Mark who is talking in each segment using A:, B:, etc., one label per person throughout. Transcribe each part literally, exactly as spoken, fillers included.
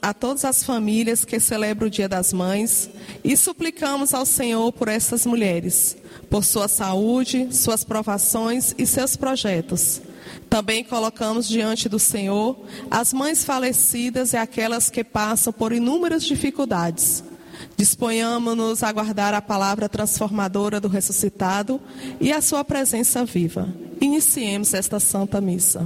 A: a todas as famílias que celebram o Dia das Mães e suplicamos ao Senhor por essas mulheres, por sua saúde, suas provações e seus projetos. Também colocamos diante do Senhor as mães falecidas e aquelas que passam por inúmeras dificuldades. Disponhamos-nos a aguardar a palavra transformadora do ressuscitado e a sua presença viva. Iniciemos esta Santa Missa.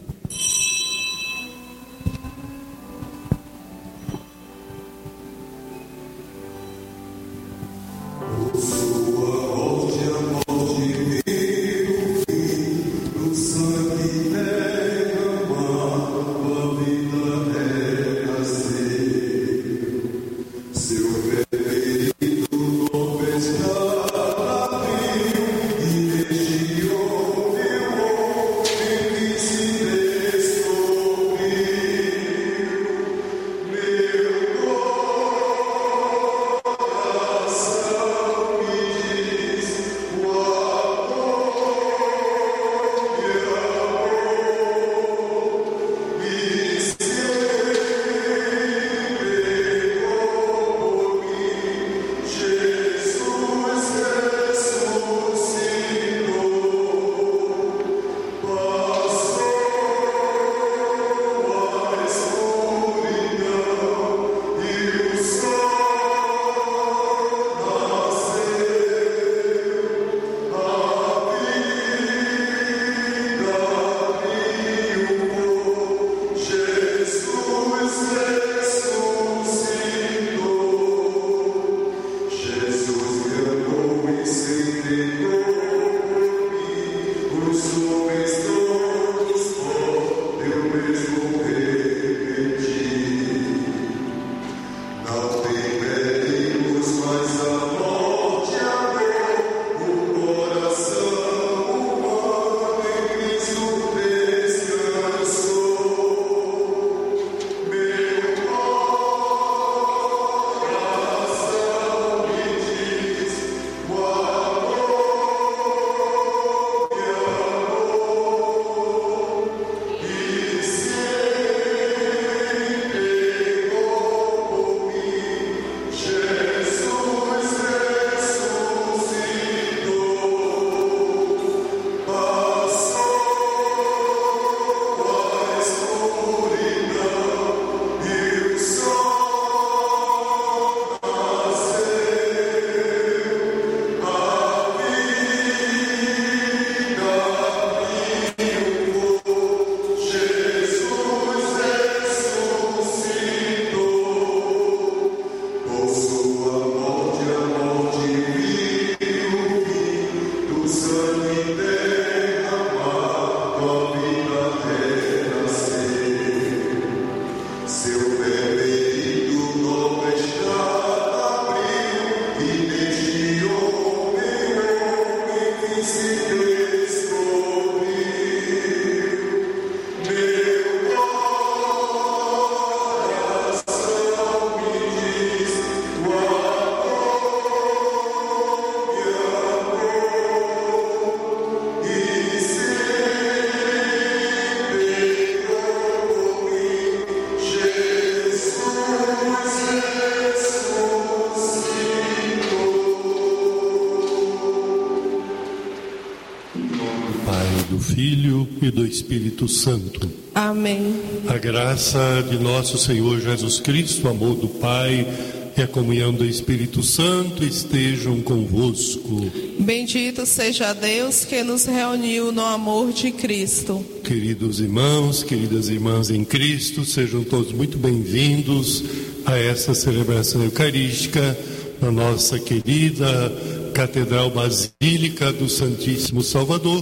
B: E do Espírito Santo.
A: Amém.
B: A graça de nosso Senhor Jesus Cristo, o amor do Pai e a comunhão do Espírito Santo estejam convosco.
A: Bendito seja Deus que nos reuniu no amor de Cristo.
B: Queridos irmãos, queridas irmãs em Cristo, sejam todos muito bem-vindos a essa celebração eucarística na nossa querida Catedral Basílica do Santíssimo Salvador,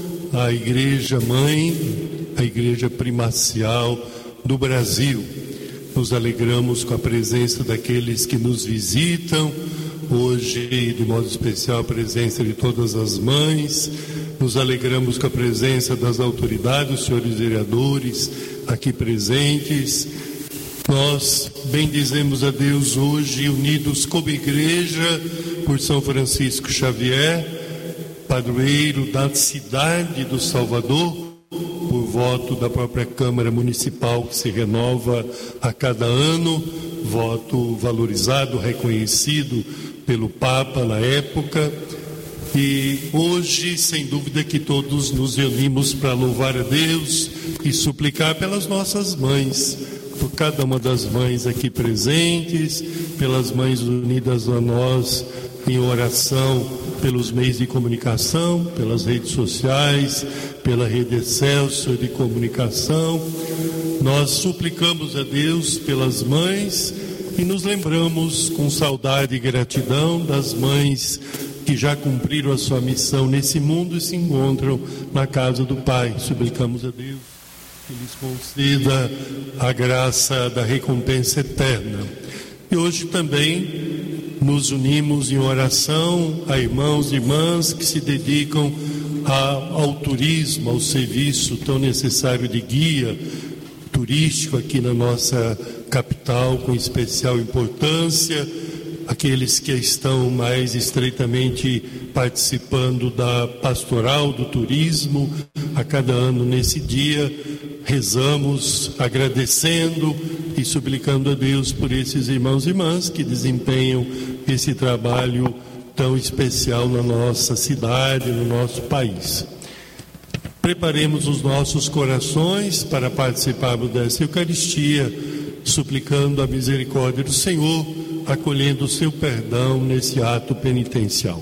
B: a Igreja Mãe, a Igreja Primacial do Brasil. Nos alegramos com a presença daqueles que nos visitam, hoje de modo especial a presença de todas as mães. Nos alegramos com a presença das autoridades, os senhores vereadores aqui presentes. Nós bendizemos a Deus hoje, unidos como igreja, por São Francisco Xavier, padroeiro da cidade do Salvador, por voto da própria Câmara Municipal, que se renova a cada ano, voto valorizado, reconhecido pelo Papa na época. E hoje, sem dúvida, que todos nos reunimos para louvar a Deus e suplicar pelas nossas mães, por cada uma das mães aqui presentes, pelas mães unidas a nós em oração, pelos meios de comunicação, pelas redes sociais, pela Rede Excelsior de comunicação. Nós suplicamos a Deus pelas mães e nos lembramos com saudade e gratidão das mães que já cumpriram a sua missão nesse mundo e se encontram na casa do Pai. Suplicamos a Deus que lhes conceda a graça da recompensa eterna. E hoje também nos unimos em oração a irmãos e irmãs que se dedicam ao turismo, ao serviço tão necessário de guia turístico aqui na nossa capital, com especial importância, aqueles que estão mais estreitamente participando da pastoral do turismo. A cada ano nesse dia rezamos agradecendo e suplicando a Deus por esses irmãos e irmãs que desempenham esse trabalho tão especial na nossa cidade, no nosso país. Preparemos os nossos corações para participarmos dessa Eucaristia, suplicando a misericórdia do Senhor, acolhendo o seu perdão nesse ato penitencial.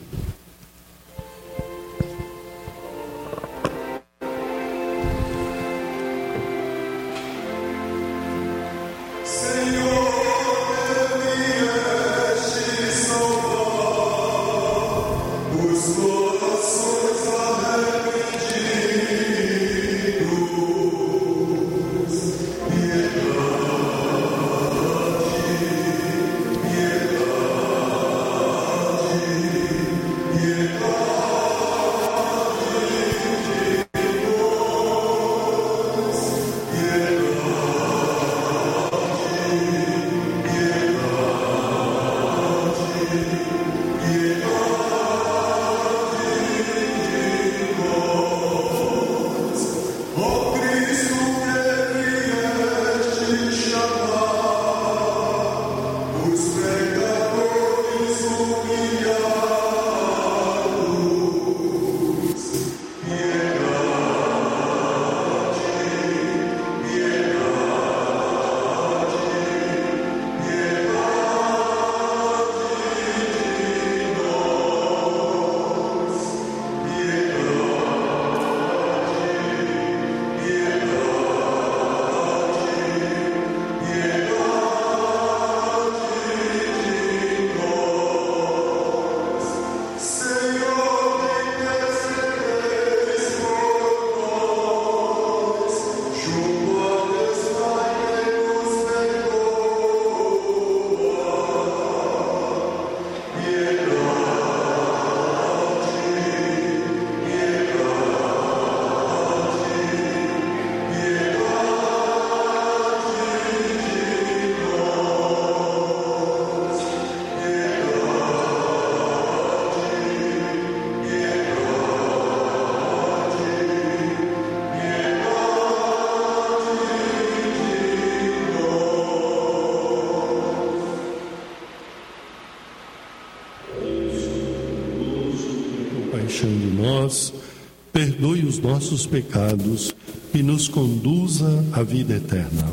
B: De nós, perdoe os nossos pecados e nos conduza à vida eterna.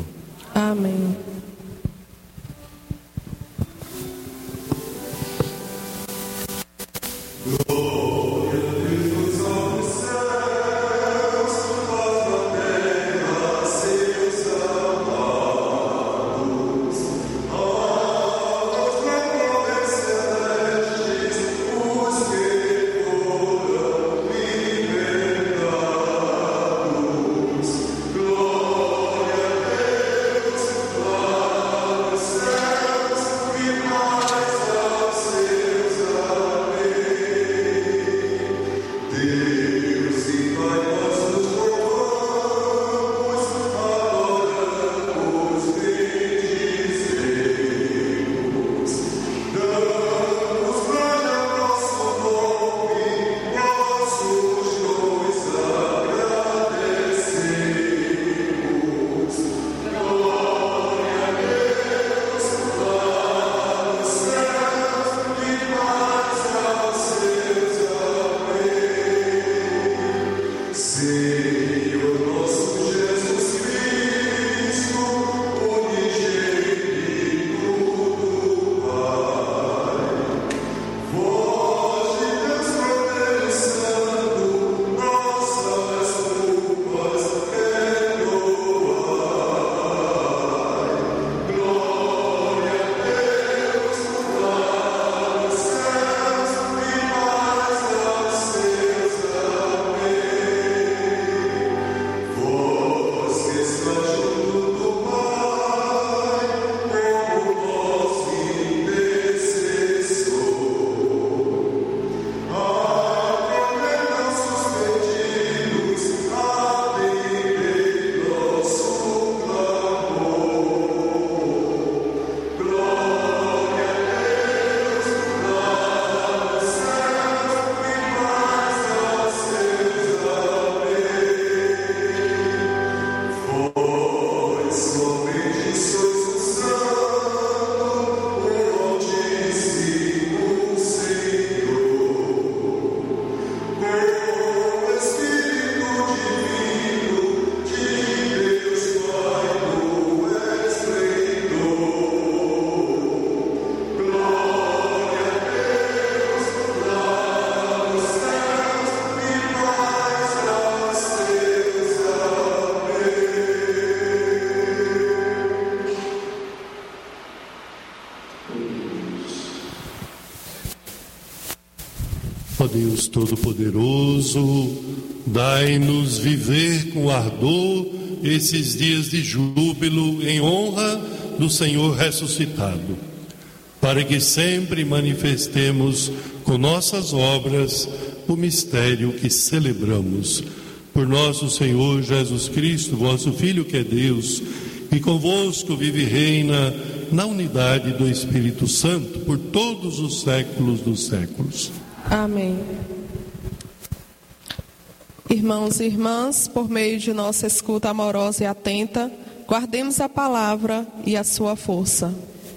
A: Amém.
C: Glória a Deus.
B: Ó Deus Todo-Poderoso, dai-nos viver com ardor esses dias de júbilo em honra do Senhor ressuscitado, para que sempre manifestemos com nossas obras o mistério que celebramos. Por nosso Senhor Jesus Cristo, vosso Filho que é Deus, e convosco vive e reina na unidade do Espírito Santo, por todos os séculos dos séculos.
A: Amém. Irmãos e irmãs, por meio de nossa escuta amorosa e atenta, guardemos a palavra e a sua força.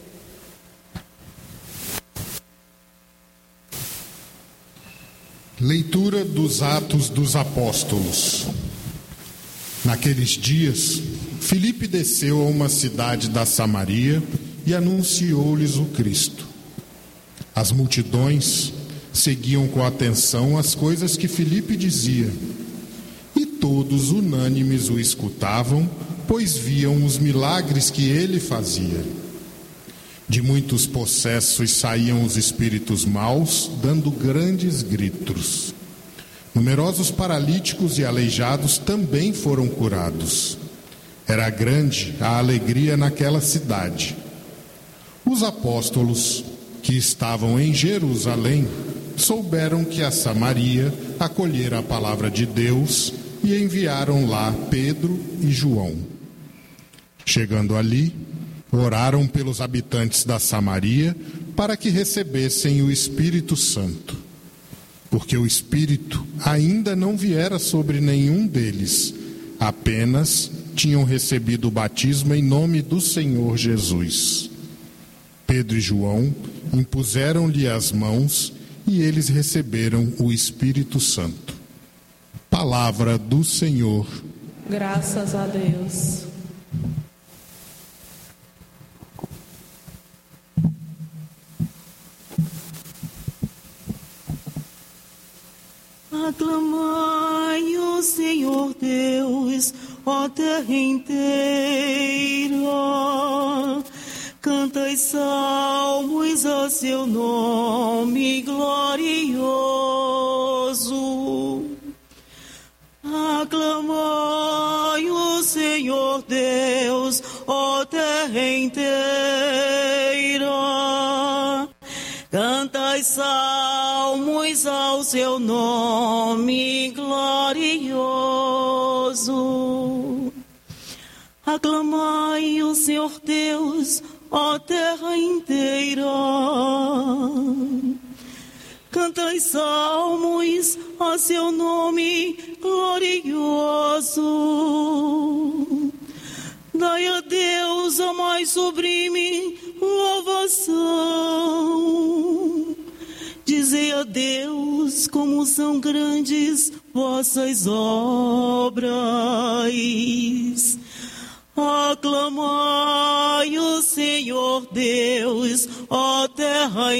C: Leitura dos Atos dos Apóstolos. Naqueles dias, Filipe desceu a uma cidade da Samaria e anunciou-lhes o Cristo. As multidões seguiam com atenção as coisas que Filipe dizia, e todos unânimes o escutavam, pois viam os milagres que ele fazia. De muitos possessos saíam os espíritos maus, dando grandes gritos. Numerosos paralíticos e aleijados também foram curados. Era grande a alegria naquela cidade. Os apóstolos, que estavam em Jerusalém, souberam que a Samaria acolhera a palavra de Deus e enviaram lá Pedro e João. Chegando ali, oraram pelos habitantes da Samaria para que recebessem o Espírito Santo, porque o Espírito ainda não viera sobre nenhum deles, apenas tinham recebido o batismo em nome do Senhor Jesus. Pedro e João impuseram-lhe as mãos e eles receberam o Espírito Santo. Palavra do Senhor.
A: Graças a Deus.
D: Aclamai o Senhor Deus, ó terra inteira. Cantai salmos a seu nome glorioso. Aclamai o Senhor Deus, ó terra inteira. Cantai salmos ao seu nome glorioso. Aclamai o Senhor Deus, ó terra inteira. Cantai salmos a seu nome glorioso. Dai a Deus a mais sublime louvação. Dizei a Deus como são grandes vossas obras. Aclamai o Senhor Deus, ó terra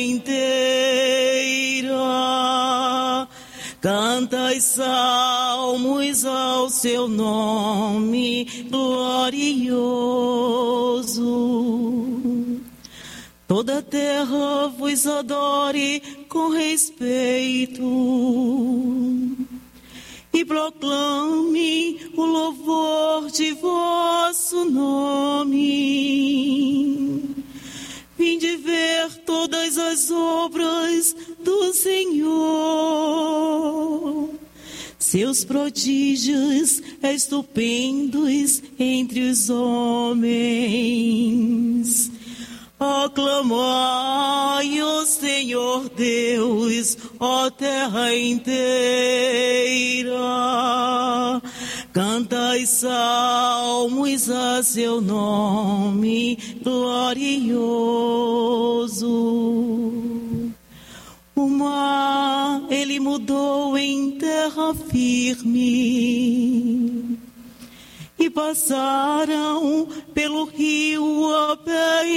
D: inteira. Cantai salmos ao seu nome glorioso. Toda a terra vos adore com respeito e proclame o louvor de vosso nome. Vinde ver todas as obras do Senhor, seus prodígios estupendos entre os homens. Aclamai o Senhor Deus, ó terra inteira. Cantai salmos a seu nome glorioso. O mar ele mudou em terra firme, e passaram pelo rio a pé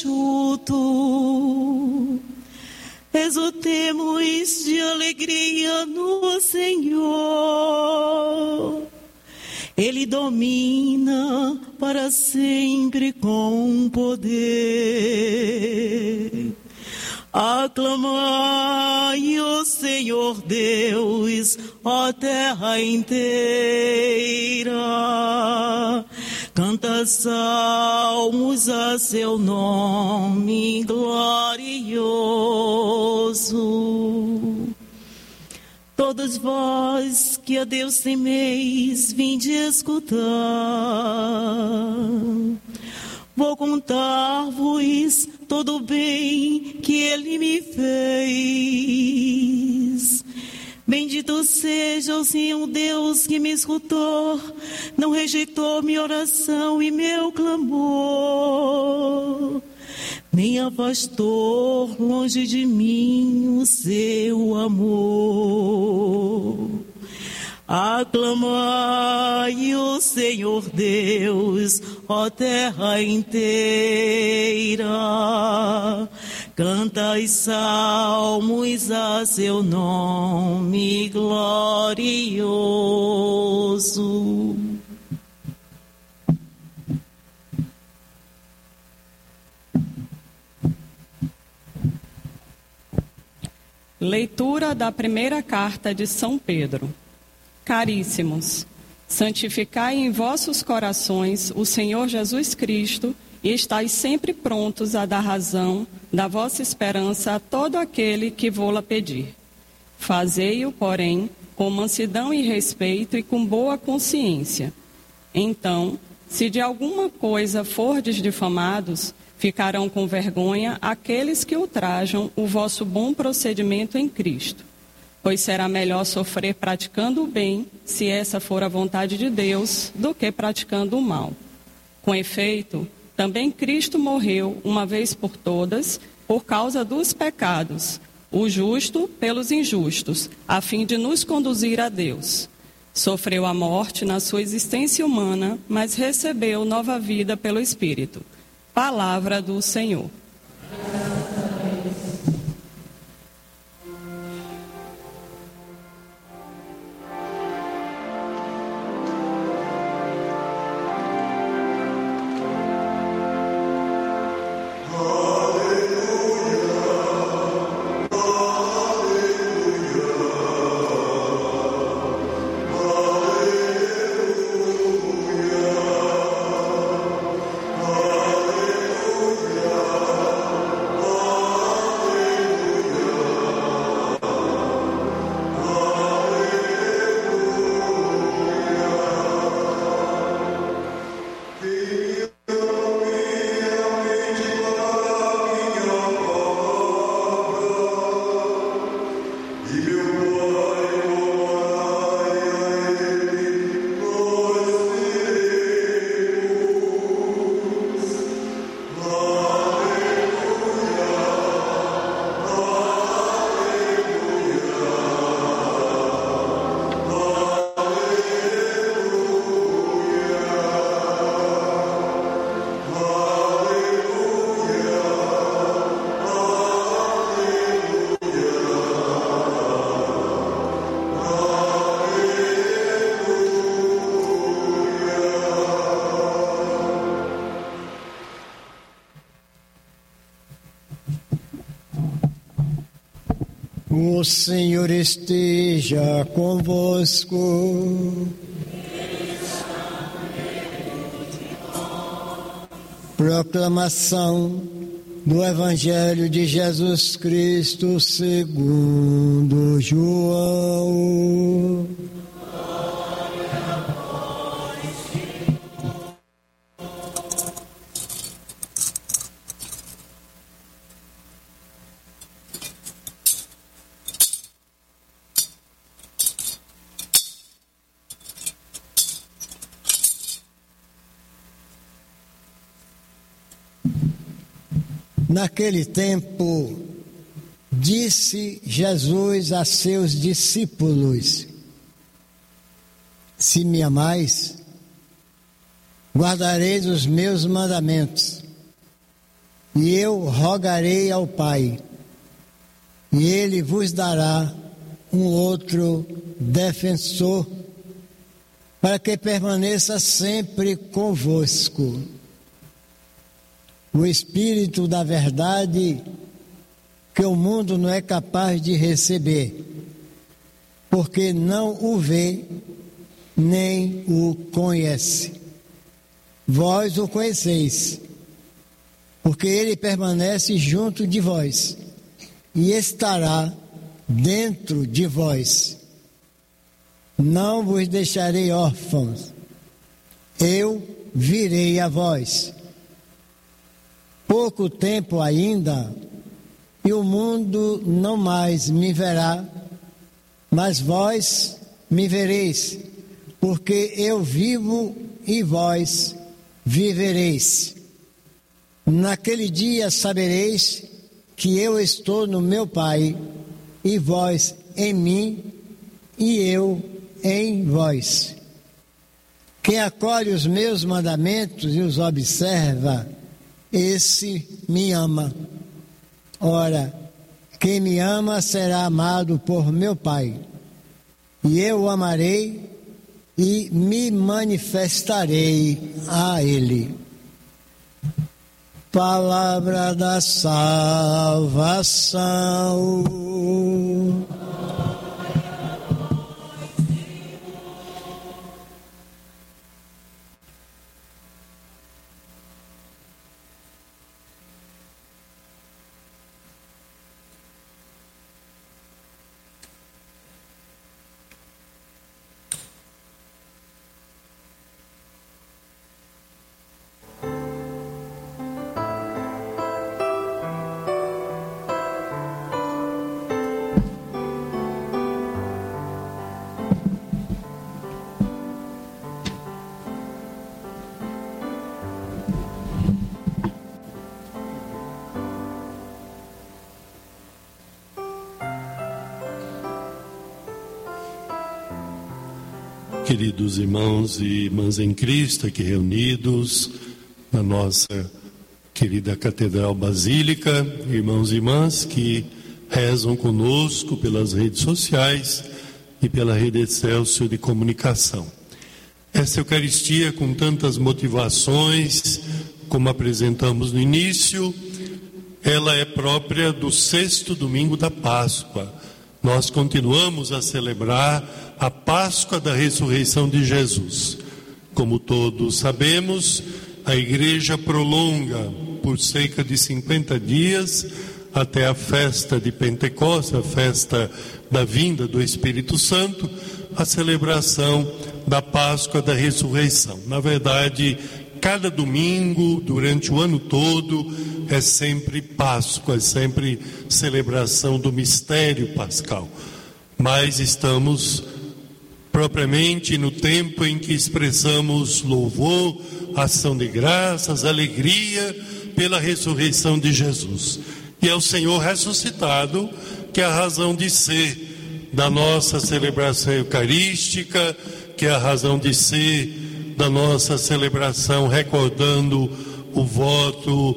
D: enxuto. Exultemos de alegria no Senhor. Ele domina para sempre com poder. Aclamai o Senhor Deus, ó terra inteira. Canta salmos a seu nome glorioso. Todos vós que a Deus temeis, vinde escutar. Vou contar-vos todo o bem que Ele me fez. Bendito seja o Senhor Deus que me escutou, não rejeitou minha oração e meu clamor, nem afastou longe de mim o seu amor. Aclamai o Senhor Deus, ó terra inteira. Cantai salmos a seu nome glorioso.
E: Leitura da primeira carta de São Pedro. Caríssimos, santificai em vossos corações o Senhor Jesus Cristo e estais sempre prontos a dar razão da vossa esperança a todo aquele que vô-la pedir. Fazei-o, porém, com mansidão e respeito e com boa consciência. Então, se de alguma coisa fordes difamados, ficarão com vergonha aqueles que ultrajam o vosso bom procedimento em Cristo. Pois será melhor sofrer praticando o bem, se essa for a vontade de Deus, do que praticando o mal. Com efeito, também Cristo morreu uma vez por todas, por causa dos pecados, o justo pelos injustos, a fim de nos conduzir a Deus. Sofreu a morte na sua existência humana, mas recebeu nova vida pelo Espírito. Palavra do Senhor.
F: O Senhor esteja convosco. Proclamação do Evangelho de Jesus Cristo segundo João. Naquele tempo, disse Jesus a seus discípulos: se me amais, guardareis os meus mandamentos, e eu rogarei ao Pai, e Ele vos dará um outro defensor, para que permaneça sempre convosco. O Espírito da Verdade, que o mundo não é capaz de receber, porque não o vê, nem o conhece. Vós o conheceis, porque ele permanece junto de vós e estará dentro de vós. Não vos deixarei órfãos, eu virei a vós. Pouco tempo ainda, e o mundo não mais me verá, mas vós me vereis, porque eu vivo e vós vivereis. Naquele dia sabereis que eu estou no meu Pai, e vós em mim, e eu em vós. Quem acolhe os meus mandamentos e os observa, esse me ama. Ora, quem me ama será amado por meu Pai, e eu o amarei e me manifestarei a ele. Palavra da salvação.
B: Queridos irmãos e irmãs em Cristo, aqui reunidos na nossa querida Catedral Basílica, irmãos e irmãs que rezam conosco pelas redes sociais e pela rede Excelsior de comunicação. Esta Eucaristia, com tantas motivações, como apresentamos no início, ela é própria do sexto domingo da Páscoa. Nós continuamos a celebrar a Páscoa da ressurreição de Jesus. Como todos sabemos, a Igreja prolonga por cerca de cinquenta dias até a festa de Pentecostes, a festa da vinda do Espírito Santo, a celebração da Páscoa da ressurreição. Na verdade, cada domingo, durante o ano todo, é sempre Páscoa, é sempre celebração do mistério pascal. Mas estamos propriamente no tempo em que expressamos louvor, ação de graças, alegria pela ressurreição de Jesus. E é o Senhor ressuscitado que é a razão de ser da nossa celebração eucarística, que é a razão de ser da nossa celebração, recordando o voto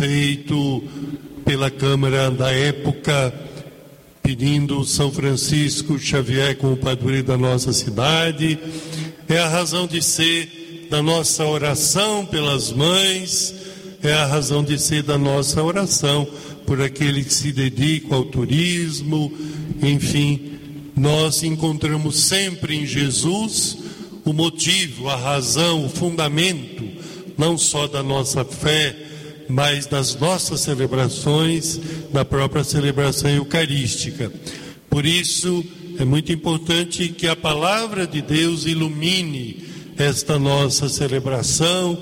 B: feito pela Câmara da época, pedindo São Francisco Xavier como padroeiro da nossa cidade. É a razão de ser da nossa oração pelas mães, é a razão de ser da nossa oração por aqueles que se dedicam ao turismo. Enfim, nós encontramos sempre em Jesus o motivo, a razão, o fundamento, não só da nossa fé, mas das nossas celebrações, da própria celebração eucarística. Por isso, é muito importante que a palavra de Deus ilumine esta nossa celebração,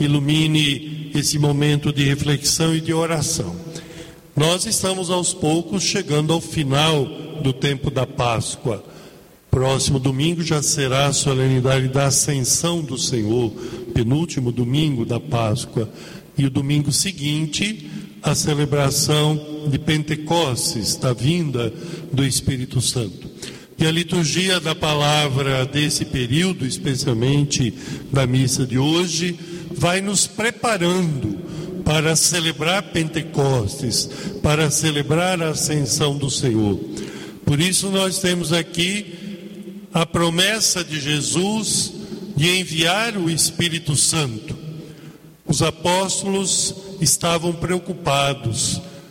B: ilumine esse momento de reflexão e de oração. Nós estamos aos poucos chegando ao final do tempo da Páscoa. Próximo domingo já será a solenidade da Ascensão do Senhor, penúltimo domingo da Páscoa. E o domingo seguinte, a celebração de Pentecostes, da vinda do Espírito Santo. E a liturgia da palavra desse período, especialmente da missa de hoje, vai nos preparando para celebrar Pentecostes, para celebrar a ascensão do Senhor. Por isso nós temos aqui a promessa de Jesus de enviar o Espírito Santo. Os apóstolos estavam preocupados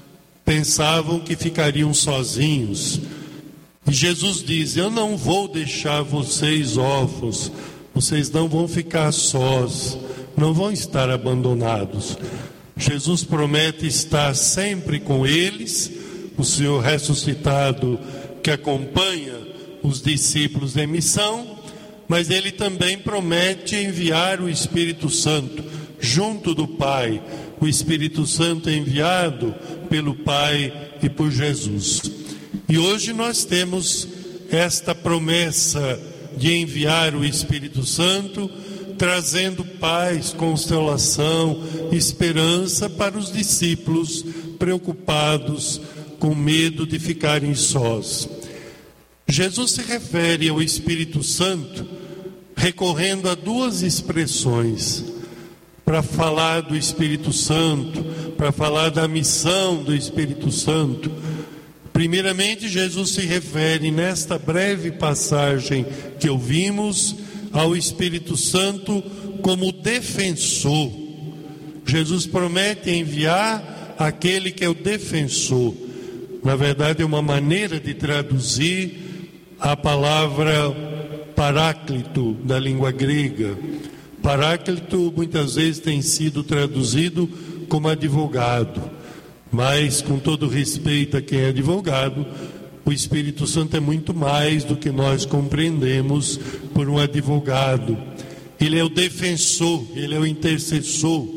B: pensavam que ficariam sozinhos. E Jesus diz: eu não vou deixar vocês órfãos, vocês não vão ficar sós, não vão estar abandonados. Jesus promete estar sempre com eles, o Senhor ressuscitado que acompanha os discípulos em missão, mas Ele também promete enviar o Espírito Santo junto do Pai. O Espírito Santo é enviado pelo Pai e por Jesus. E hoje nós temos esta promessa de enviar o Espírito Santo, trazendo paz, consolação, esperança para os discípulos preocupados, com medo de ficarem sós. Jesus se refere ao Espírito Santo recorrendo a duas expressões para falar do Espírito Santo, para falar da missão do Espírito Santo. Primeiramente, Jesus se refere nesta breve passagem que ouvimos ao Espírito Santo como defensor. Jesus promete enviar aquele que é o defensor. Na verdade, é uma maneira de traduzir a palavra paráclito da língua grega. Paráclito muitas vezes tem sido traduzido como advogado, mas com todo respeito a quem é advogado, o Espírito Santo é muito mais do que nós compreendemos por um advogado. Ele é o defensor, ele é o intercessor.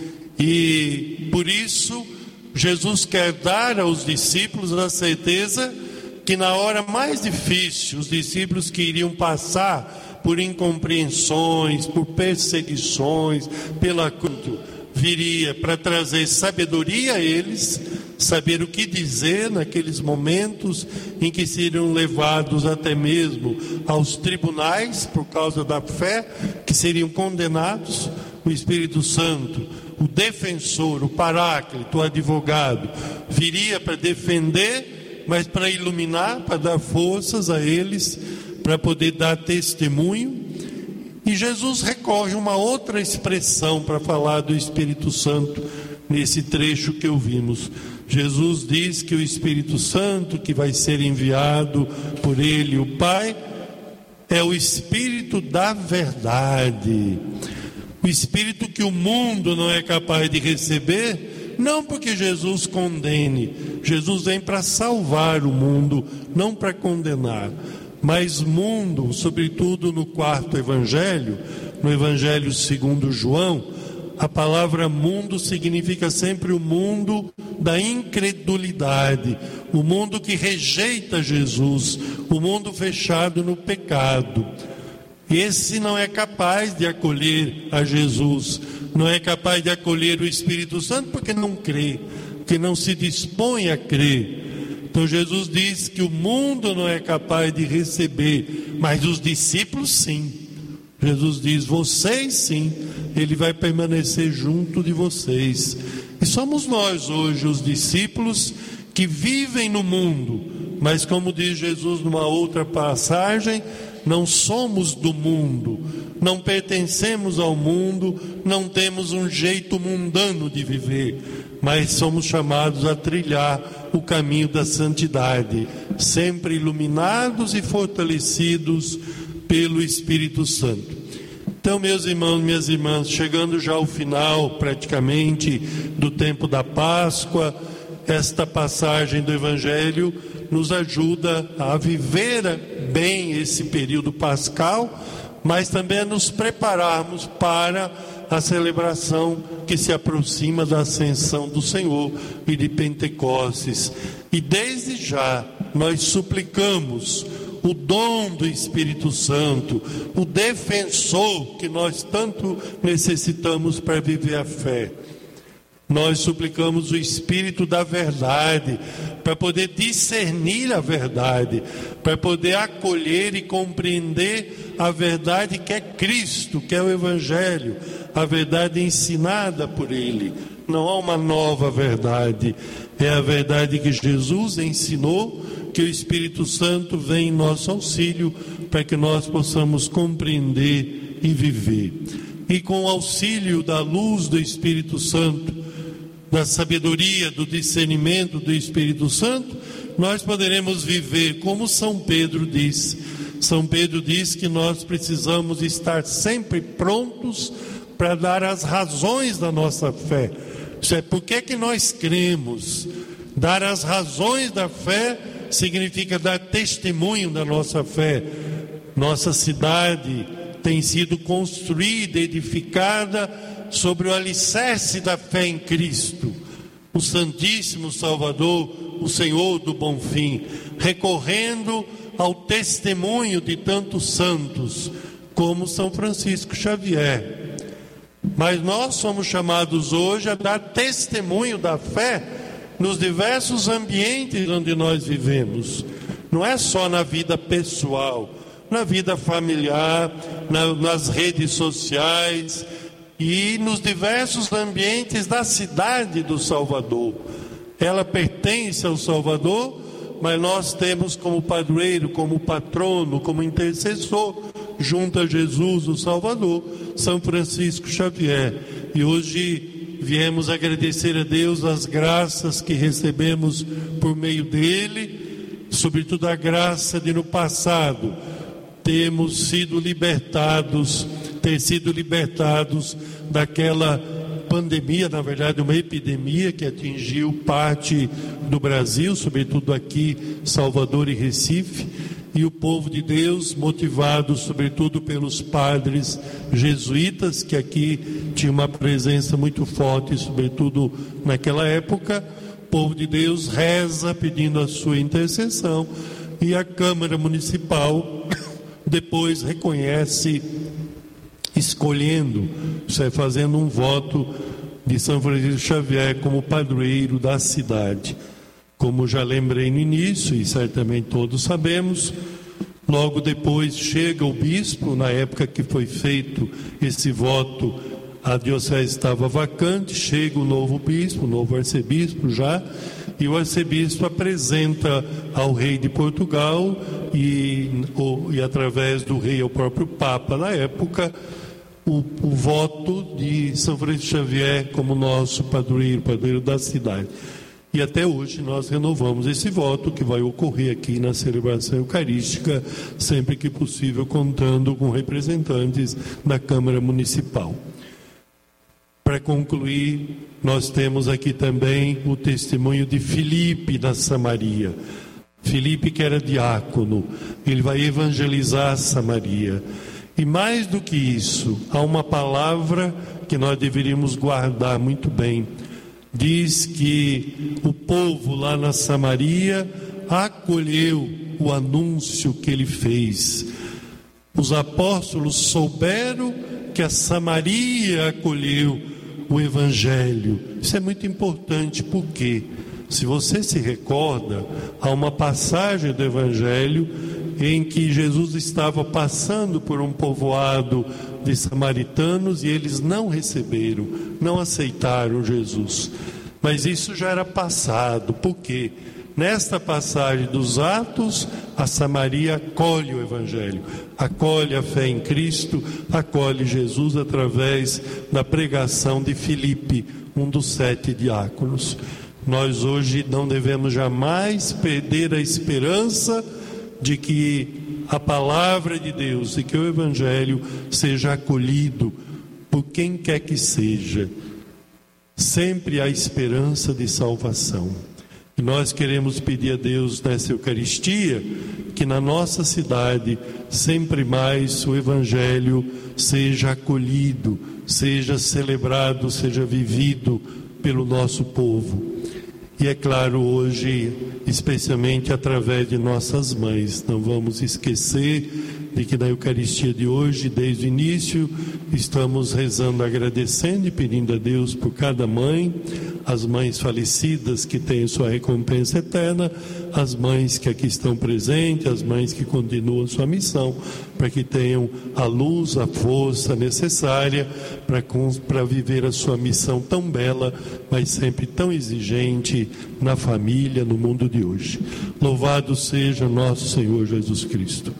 B: E por isso Jesus quer dar aos discípulos a certeza que na hora mais difícil, os discípulos que iriam passar por incompreensões, por perseguições, pela quanto viria para trazer sabedoria a eles, saber o que dizer naqueles momentos em que seriam levados até mesmo aos tribunais por causa da fé, que seriam condenados. O Espírito Santo, o defensor, o paráclito, o advogado, viria para defender, mas para iluminar, para dar forças a eles, para poder dar testemunho. E Jesus recorre a uma outra expressão para falar do Espírito Santo nesse trecho que ouvimos. Jesus diz que o Espírito Santo que vai ser enviado por Ele, o Pai, é o Espírito da verdade. O Espírito que o mundo não é capaz de receber, não porque Jesus condene. Jesus vem para salvar o mundo, não para condenar. Mas mundo, sobretudo no quarto evangelho, no evangelho segundo João, a palavra mundo significa sempre o mundo da incredulidade, o mundo que rejeita Jesus, o mundo fechado no pecado. Esse não é capaz de acolher a Jesus, não é capaz de acolher o Espírito Santo porque não crê, porque não se dispõe a crer. Então Jesus diz que o mundo não é capaz de receber, mas os discípulos sim. Jesus diz: vocês sim, Ele vai permanecer junto de vocês. E somos nós hoje os discípulos que vivem no mundo, mas como diz Jesus numa outra passagem, não somos do mundo, não pertencemos ao mundo, não temos um jeito mundano de viver, mas somos chamados a trilhar o caminho da santidade, sempre iluminados e fortalecidos pelo Espírito Santo. Então, meus irmãos, minhas irmãs, chegando já ao final praticamente do tempo da Páscoa, esta passagem do Evangelho nos ajuda a viver bem esse período pascal, mas também a nos prepararmos para a celebração que se aproxima da ascensão do Senhor e de Pentecostes. E desde já nós suplicamos o dom do Espírito Santo, o defensor que nós tanto necessitamos para viver a fé. Nós suplicamos o Espírito da verdade, para poder discernir a verdade, para poder acolher e compreender a verdade que é Cristo, que é o Evangelho, a verdade ensinada por Ele. Não há uma nova verdade, é a verdade que Jesus ensinou, que o Espírito Santo vem em nosso auxílio, para que nós possamos compreender e viver. E com o auxílio da luz do Espírito Santo, da sabedoria, do discernimento do Espírito Santo, nós poderemos viver como São Pedro diz. São Pedro diz que nós precisamos estar sempre prontos para dar as razões da nossa fé. Isso é, por que que nós cremos? Dar as razões da fé significa dar testemunho da nossa fé. Nossa cidade tem sido construída, edificada sobre o alicerce da fé em Cristo, o Santíssimo Salvador, o Senhor do Bom Fim, recorrendo ao testemunho de tantos santos, como São Francisco Xavier. Mas nós somos chamados hoje a dar testemunho da fé nos diversos ambientes onde nós vivemos. Não é só na vida pessoal, na vida familiar, na, nas redes sociais e nos diversos ambientes da cidade do Salvador. Ela pertence ao Salvador, mas nós temos como padroeiro, como patrono, como intercessor, junto a Jesus, o Salvador, São Francisco Xavier. E hoje viemos agradecer a Deus as graças que recebemos por meio dele, sobretudo a graça de no passado termos sido libertados, ter sido libertados daquela pandemia, na verdade uma epidemia que atingiu parte do Brasil, sobretudo aqui Salvador e Recife, e o povo de Deus, motivado sobretudo pelos padres jesuítas, que aqui tinha uma presença muito forte, sobretudo naquela época, o povo de Deus reza pedindo a sua intercessão, e a Câmara Municipal depois reconhece, escolhendo, isso é, fazendo um voto de São Francisco Xavier como padroeiro da cidade. Como já lembrei no início, e certamente todos sabemos, logo depois chega o bispo. Na época que foi feito esse voto, a diocese estava vacante, chega o novo bispo, o novo arcebispo já, e o arcebispo apresenta ao rei de Portugal e, ou, e através do rei ao próprio Papa na época, o, o voto de São Francisco Xavier como nosso padroeiro, padroeiro da cidade. E até hoje nós renovamos esse voto, que vai ocorrer aqui na celebração eucarística, sempre que possível, contando com representantes da Câmara Municipal. Para concluir, nós temos aqui também o testemunho de Filipe da Samaria. Filipe, que era diácono, ele vai evangelizar Samaria. E mais do que isso, há uma palavra que nós deveríamos guardar muito bem. Diz que o povo lá na Samaria acolheu o anúncio que ele fez. Os apóstolos souberam que a Samaria acolheu o Evangelho. Isso é muito importante, porque, se você se recorda, há uma passagem do Evangelho em que Jesus estava passando por um povoado de samaritanos e eles não receberam, não aceitaram Jesus. Mas isso já era passado, porque nesta passagem dos Atos, a Samaria acolhe o Evangelho, acolhe a fé em Cristo, acolhe Jesus através da pregação de Filipe, um dos sete diáconos. Nós hoje não devemos jamais perder a esperança de que a palavra de Deus e que o Evangelho seja acolhido por quem quer que seja. Sempre há esperança de salvação. E nós queremos pedir a Deus nessa Eucaristia que na nossa cidade sempre mais o Evangelho seja acolhido, seja celebrado, seja vivido pelo nosso povo. E é claro, hoje, especialmente através de nossas mães, não vamos esquecer de que na Eucaristia de hoje, desde o início, estamos rezando, agradecendo e pedindo a Deus por cada mãe, as mães falecidas que têm sua recompensa eterna, as mães que aqui estão presentes, as mães que continuam sua missão, para que tenham a luz, a força necessária para, para viver a sua missão tão bela, mas sempre tão exigente na família, no mundo de hoje. Louvado seja nosso Senhor Jesus Cristo.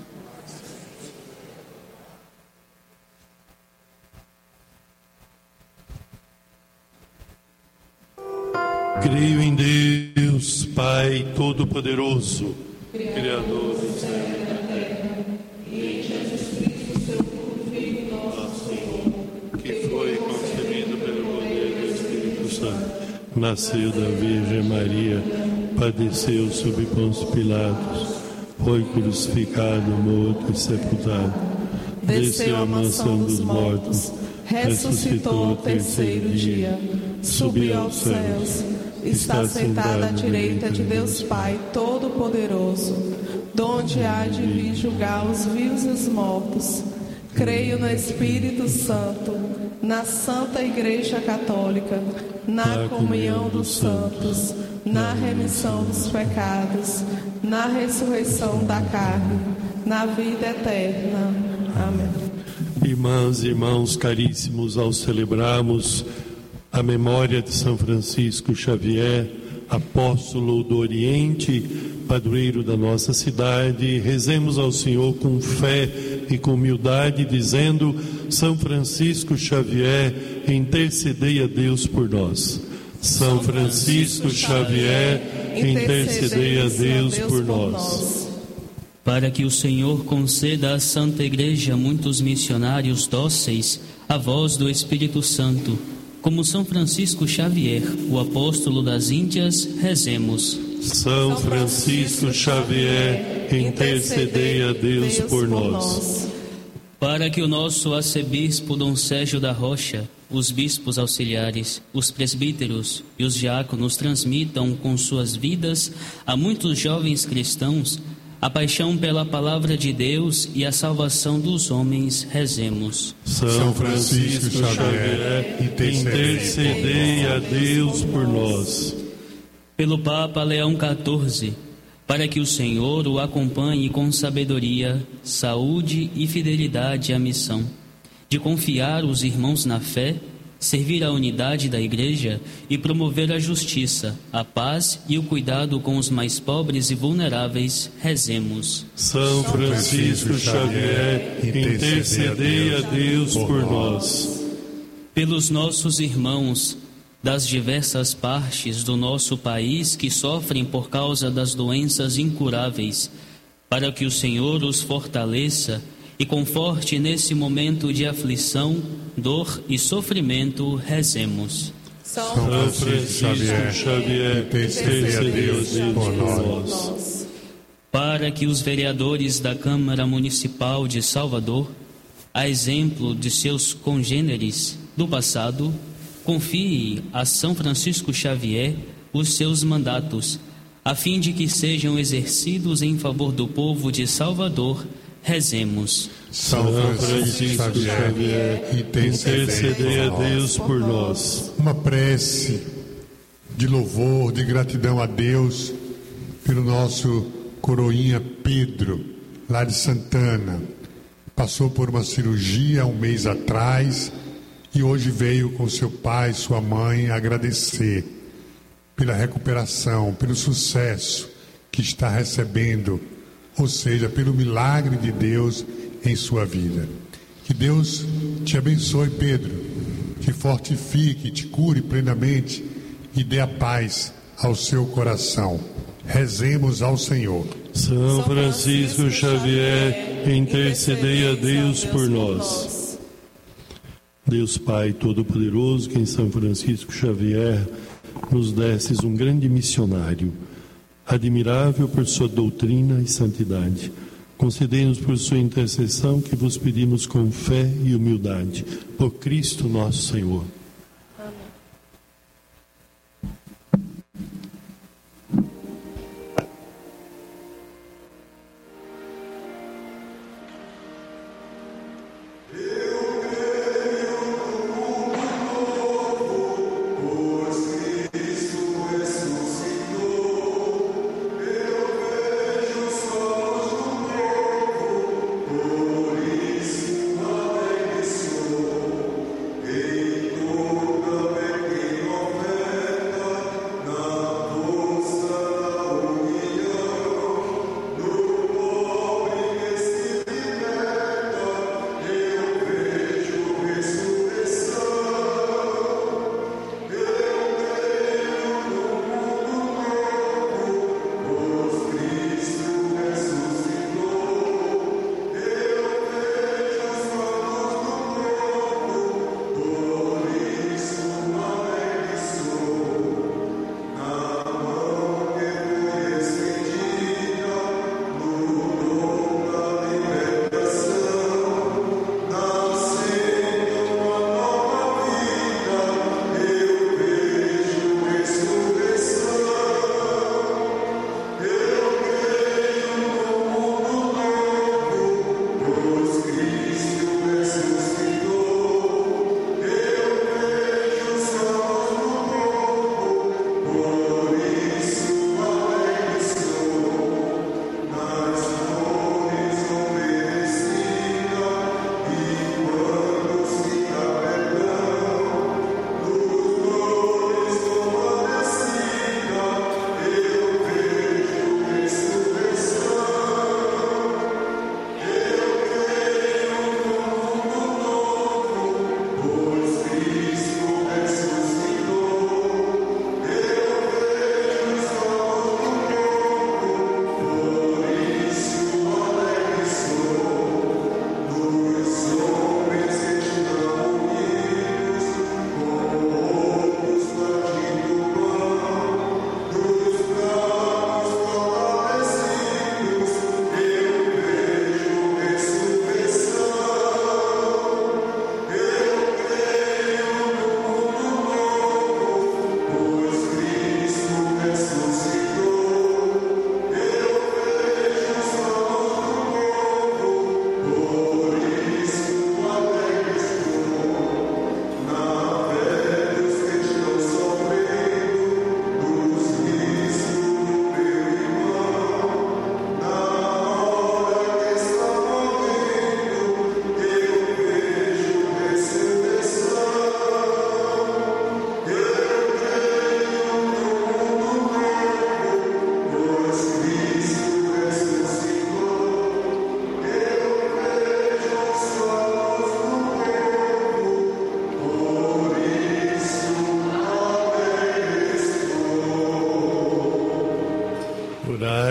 B: Creio em Deus, Pai Todo-Poderoso, Criador do céu e da terra, e em Jesus Cristo, seu Filho, nosso Senhor, que foi concebido pelo poder do Espírito Santo, nasceu da Virgem Maria, padeceu sob Pôncio Pilatos, foi crucificado, morto e sepultado, desceu à mansão dos mortos, ressuscitou ao terceiro dia, subiu aos céus, está sentado à direita de Deus Pai Todo-Poderoso, donde há de vir julgar os vivos e os mortos. Creio no Espírito Santo, na Santa Igreja Católica, na comunhão dos santos, na remissão dos pecados, na ressurreição da carne, na vida eterna. Amém. Irmãs e irmãos caríssimos, ao celebrarmos a memória de São Francisco Xavier, apóstolo do Oriente, padroeiro da nossa cidade, rezemos ao Senhor com fé e com humildade, dizendo: São Francisco Xavier, intercedei a Deus por nós. São Francisco Xavier, intercedei a Deus por nós.
G: Para que o Senhor conceda à Santa Igreja muitos missionários dóceis à voz do Espírito Santo, como São Francisco Xavier, o apóstolo das Índias, rezemos.
B: São Francisco Xavier, intercedei a Deus por nós.
G: Para que o nosso arcebispo Dom Sérgio da Rocha, os bispos auxiliares, os presbíteros e os diáconos transmitam com suas vidas a muitos jovens cristãos a paixão pela palavra de Deus e a salvação dos homens, rezemos.
B: São Francisco Xavier, intercedei a Deus por nós.
G: Pelo Papa Leão quatorze, para que o Senhor o acompanhe com sabedoria, saúde e fidelidade à missão, de confiar os irmãos na fé, servir a unidade da Igreja e promover a justiça, a paz e o cuidado com os mais pobres e vulneráveis, rezemos.
B: São Francisco Xavier, intercedei a Deus por nós.
G: Pelos nossos irmãos das diversas partes do nosso país que sofrem por causa das doenças incuráveis, para que o Senhor os fortaleça e conforte nesse momento de aflição, dor e sofrimento, rezemos.
B: São Francisco Xavier, intercedei a Deus por nós.
G: Para que os vereadores da Câmara Municipal de Salvador, a exemplo de seus congêneres do passado, confiem a São Francisco Xavier os seus mandatos, a fim de que sejam exercidos em favor do povo de Salvador, rezemos.
B: São Francisco Xavier, intercedei a Deus por nós.
C: Uma prece de louvor, de gratidão a Deus pelo nosso coroinha Pedro, lá de Santana. Passou por uma cirurgia um mês atrás e hoje veio com seu pai, sua mãe, agradecer pela recuperação, pelo sucesso que está recebendo, ou seja, pelo milagre de Deus em sua vida. Que Deus te abençoe, Pedro, te fortifique, te cure plenamente e dê a paz ao seu coração. Rezemos ao Senhor.
B: São Francisco Xavier, intercedei a Deus por nós. Deus Pai Todo-Poderoso, que em São Francisco Xavier nos destes um grande missionário, admirável por sua doutrina e santidade. Concedei-nos por sua intercessão que vos pedimos com fé e humildade. Por Cristo nosso Senhor.
H: Por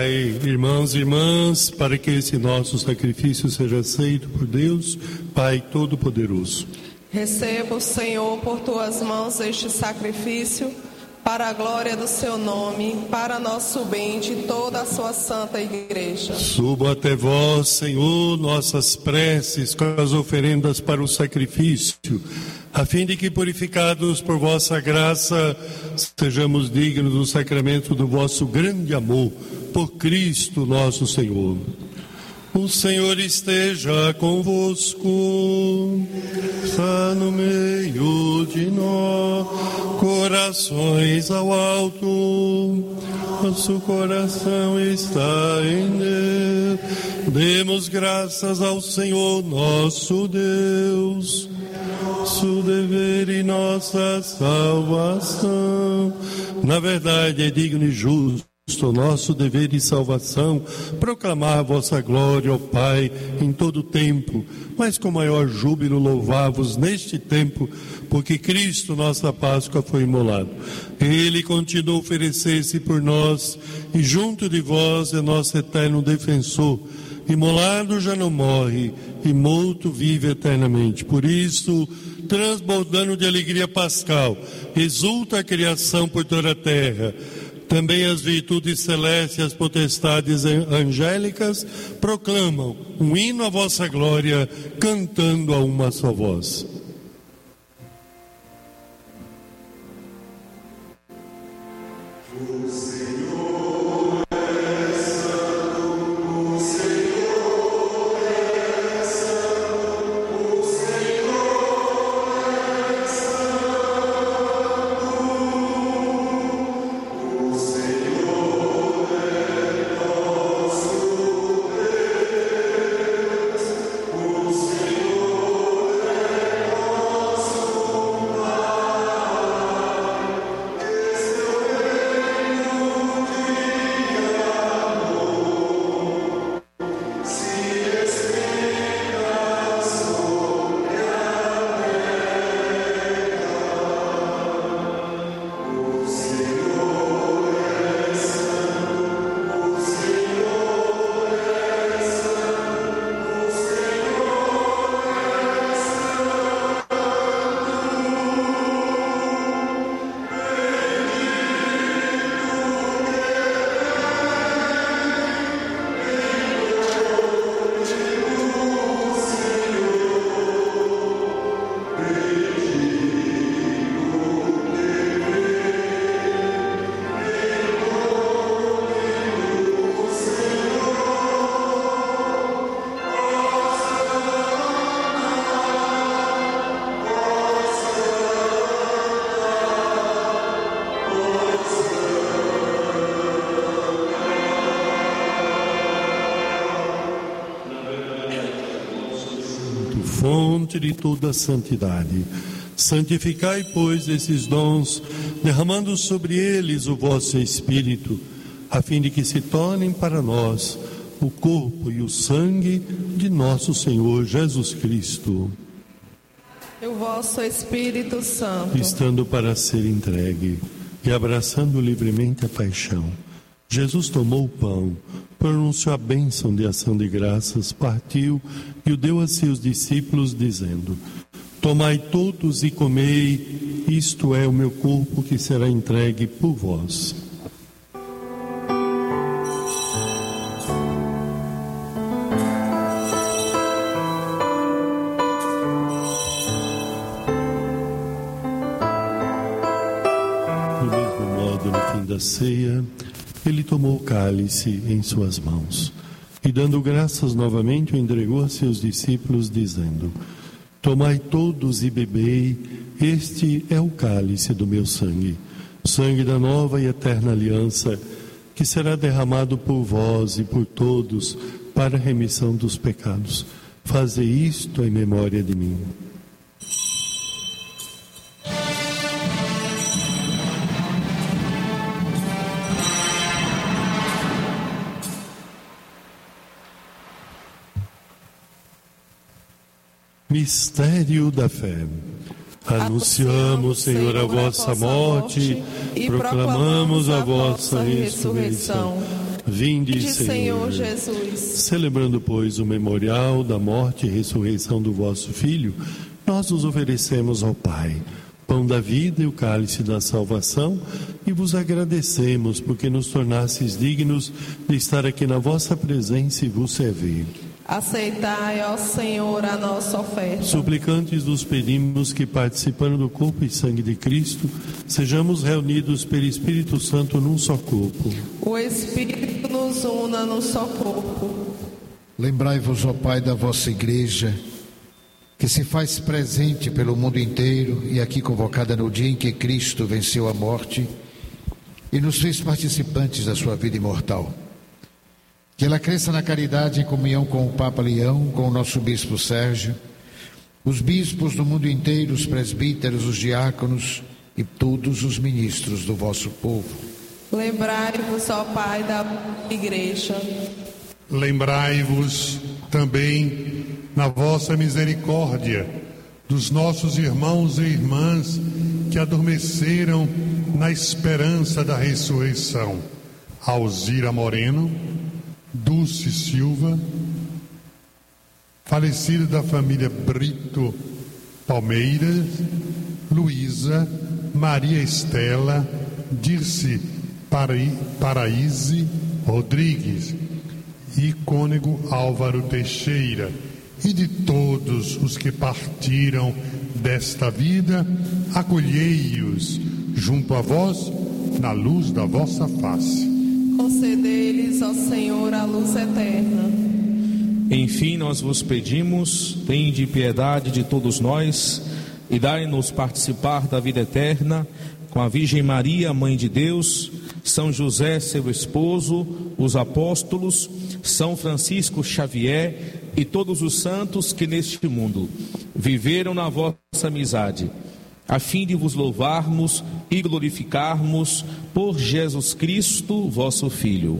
B: Pai, irmãos e irmãs, para que esse nosso sacrifício seja aceito por Deus, Pai Todo-Poderoso.
A: Receba, Senhor, por tuas mãos este sacrifício, para a glória do seu nome, para nosso bem de toda a sua santa igreja.
B: Suba até vós, Senhor, nossas preces com as oferendas para o sacrifício, a fim de que, purificados por vossa graça, sejamos dignos do sacramento do vosso grande amor, por Cristo nosso Senhor. O Senhor esteja convosco, está no meio de nós, corações ao alto, nosso coração está em Deus. Demos graças ao Senhor nosso Deus, nosso dever e nossa salvação. Na verdade é digno e justo o nosso dever e salvação, proclamar a vossa glória, ó Pai, em todo tempo, mas com maior júbilo louvar-vos neste tempo, porque Cristo, nossa Páscoa, foi imolado. Ele continua a oferecer-se por nós, e junto de vós é nosso eterno defensor. Imolado já não morre, e morto vive eternamente. Por isso, transbordando de alegria pascal, exulta a criação por toda a terra. Também as virtudes celestes e as potestades angélicas proclamam um hino à vossa glória, cantando a uma só voz. Fonte de toda a santidade, santificai, pois, esses dons, derramando sobre eles o vosso Espírito, a fim de que se tornem para nós o corpo e o sangue de nosso Senhor Jesus Cristo.
A: E o vosso Espírito Santo,
B: estando para ser entregue e abraçando livremente a paixão, Jesus tomou o pão, pronunciou a bênção de ação de graças, partiu e o deu a seus discípulos, dizendo: tomai todos e comei, isto é o meu corpo que será entregue por vós. Do mesmo modo, no fim da ceia, ele tomou o cálice em suas mãos e, dando graças novamente, o entregou a seus discípulos, dizendo: tomai todos e bebei, este é o cálice do meu sangue, sangue da nova e eterna aliança, que será derramado por vós e por todos para a remissão dos pecados. Fazei isto em memória de mim. Mistério da fé. Anunciamos, Senhor, a vossa morte e proclamamos a vossa ressurreição. Vinde,
A: de
B: Senhor.
A: Senhor Jesus.
B: Celebrando, pois, o memorial da morte e ressurreição do vosso Filho, nós nos oferecemos ao Pai, pão da vida e o cálice da salvação, e vos agradecemos porque nos tornastes dignos de estar aqui na vossa presença e vos servir.
A: Aceitai, ó Senhor, a nossa oferta.
B: Suplicantes vos pedimos que, participando do corpo e sangue de Cristo, sejamos reunidos pelo Espírito Santo num só corpo.
A: O Espírito nos una num só corpo.
H: Lembrai-vos, ó Pai, da vossa Igreja, que se faz presente pelo mundo inteiro e aqui convocada no dia em que Cristo venceu a morte e nos fez participantes da sua vida imortal. Que ela cresça na caridade em comunhão com o Papa Leão, com o nosso Bispo Sérgio, os bispos do mundo inteiro, os presbíteros, os diáconos e todos os ministros do vosso povo.
A: Lembrai-vos, ó Pai, da Igreja.
C: Lembrai-vos também, na vossa misericórdia, dos nossos irmãos e irmãs que adormeceram na esperança da ressurreição. Alzira Moreno, Dulce Silva, falecido da família Brito Palmeiras, Luísa, Maria Estela, Dirce Paraíse Rodrigues e Cônego Álvaro Teixeira, e de todos os que partiram desta vida, acolhei-os junto a vós na luz da vossa face.
A: Concedei-lhes, ó Senhor, a luz eterna.
I: Enfim, nós vos pedimos, tende piedade de todos nós e dai-nos participar da vida eterna com a Virgem Maria, Mãe de Deus, São José, seu esposo, os apóstolos, São Francisco Xavier e todos os santos que neste mundo viveram na vossa amizade, a fim de vos louvarmos e glorificarmos por Jesus Cristo, vosso Filho.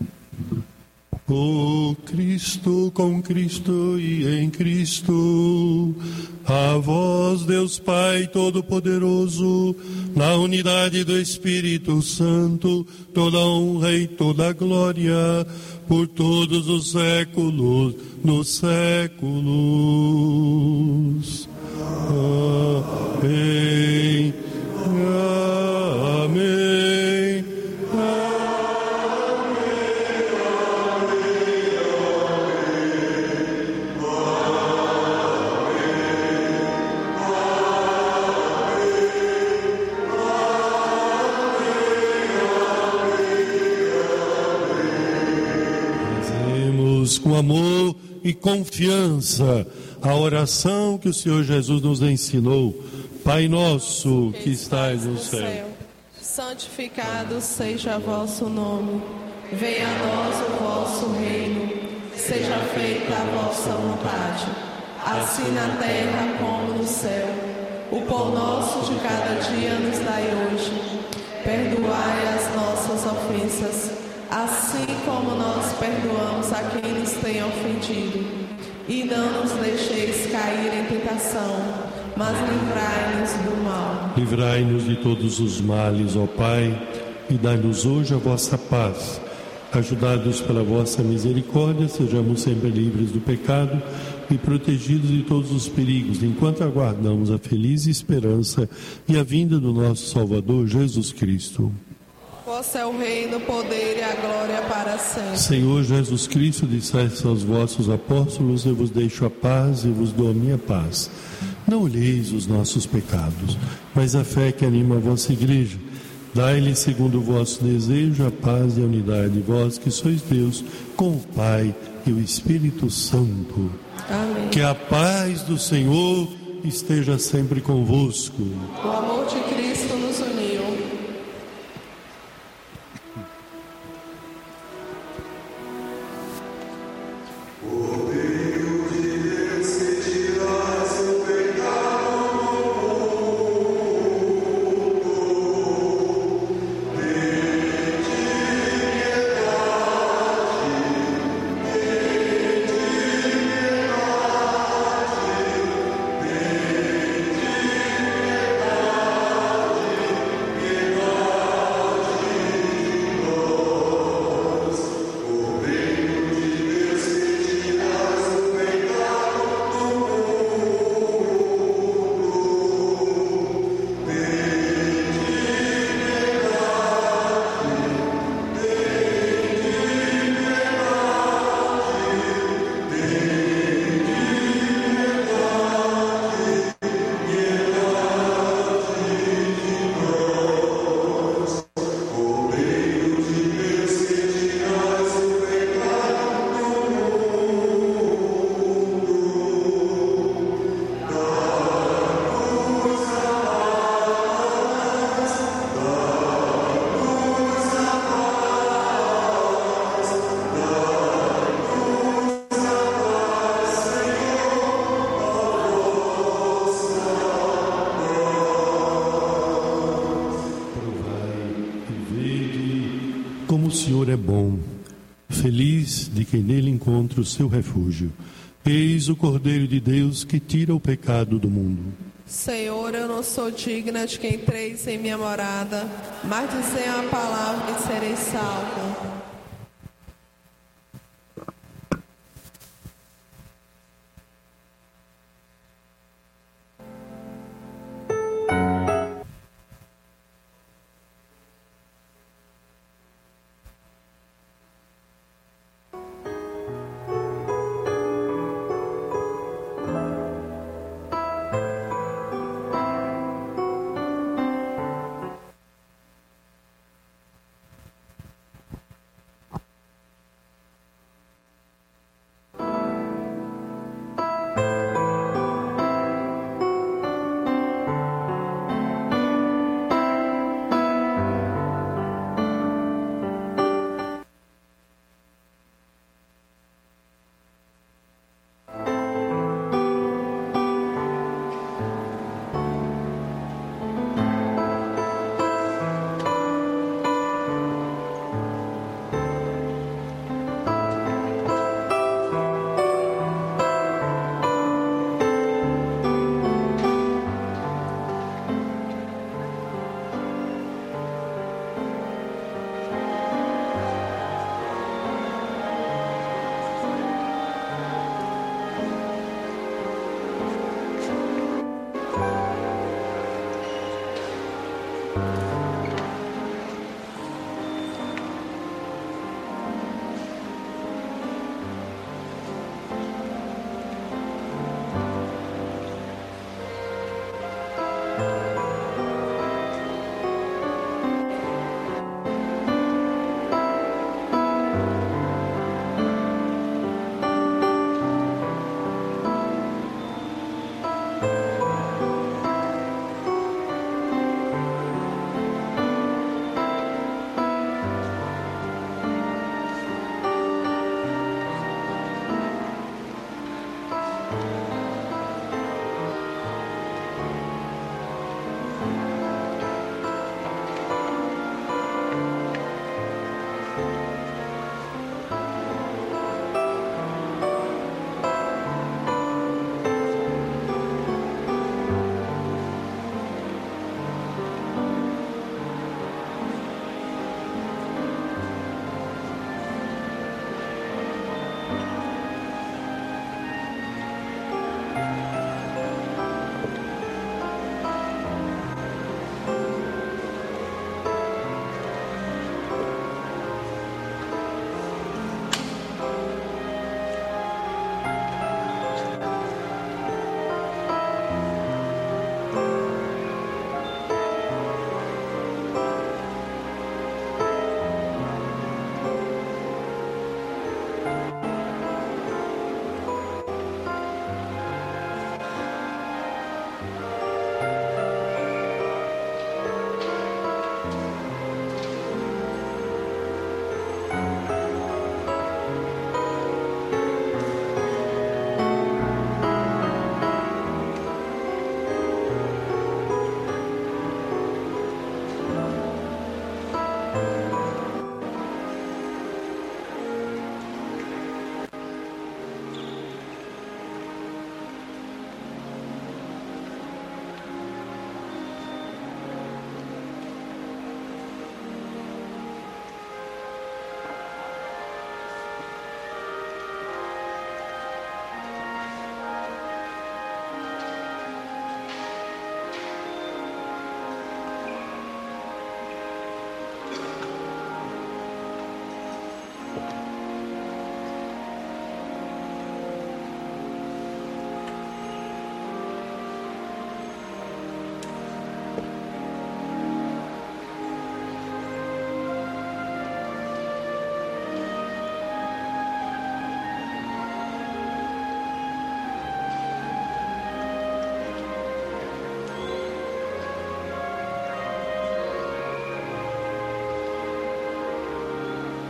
B: Por Cristo, com Cristo e em Cristo, a vós, Deus Pai Todo-Poderoso, na unidade do Espírito Santo, toda honra e toda glória, por todos os séculos dos séculos. Amém. Amém. Fazemos com amor e confiança a oração que o Senhor Jesus nos ensinou. Pai nosso que estais no céu,
A: santificado seja vosso nome. Venha a nós o vosso reino. Seja feita a vossa vontade, assim na terra como no céu. O pão nosso de cada dia nos dai hoje. Perdoai as nossas ofensas, assim como nós perdoamos a quem nos tem ofendido. E não nos deixeis cair em tentação, mas livrai-nos do mal.
B: Livrai-nos de todos os males, ó Pai, e dai-nos hoje a vossa paz. Ajudados pela vossa misericórdia, sejamos sempre livres do pecado e protegidos de todos os perigos, enquanto aguardamos a feliz esperança e a vinda do nosso Salvador, Jesus Cristo.
A: Vosso é o reino, o poder e a glória para sempre.
B: Senhor Jesus Cristo, disseste aos vossos apóstolos: eu vos deixo a paz e vos dou a minha paz. Não olheis os nossos pecados, mas a fé que anima a vossa igreja. Dai-lhe, segundo o vosso desejo, a paz e a unidade, vós que sois Deus, com o Pai e o Espírito Santo.
A: Amém.
B: Que a paz do Senhor esteja sempre convosco.
A: O amor de Cristo nos uniu.
J: Thank you.
B: como o Senhor é bom, feliz de quem nele encontra o seu refúgio. Eis o Cordeiro de Deus que tira o pecado do mundo.
A: Senhor, eu não sou digna de que entreis em minha morada, mas dizei uma palavra e serei salvo.